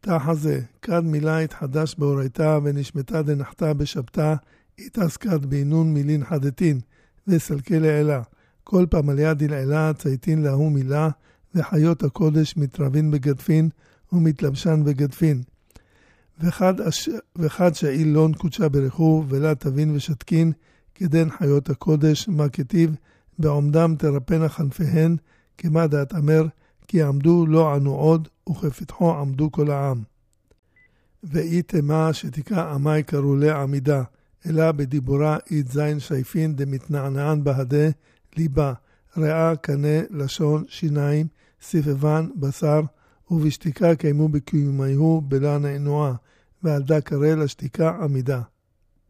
תחזה, כד מילה התחדש בהורייתה ונשמתה דנחתה בשבתה, התעסקת בינון מילין חדתין, וסלקי לעילה. כל פעם על יד לעילה צייתין להוא מילה, וחיות הקודש מתרבין בגדפין, ומתלבשן בגדפין. וחד שאיל לון קודשה ברכו, ולה תבין ושתקין, כדן חיות הקודש, מה כתיב, בעומדם תרפנה חנפיהן, כמה דעת אמר, כי עמדו לא ענו עוד, וכפתחו עמדו כל העם. ואי תמה שתיקה עמי קראו לעמידה, אלא בדיבורה אית זין שייפין דמתנענען בהדה, ליבה, ריאה, קנה, לשון, שיניים, ספבן, בשר, ובשתיקה קיימו בקיומיהו בלה נענועה, ועל דה קרא לשתיקה עמידה.